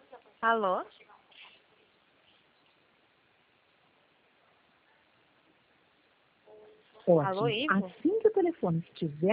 Alô? Ótimo. Alô, Ivo? Assim que o telefone estiver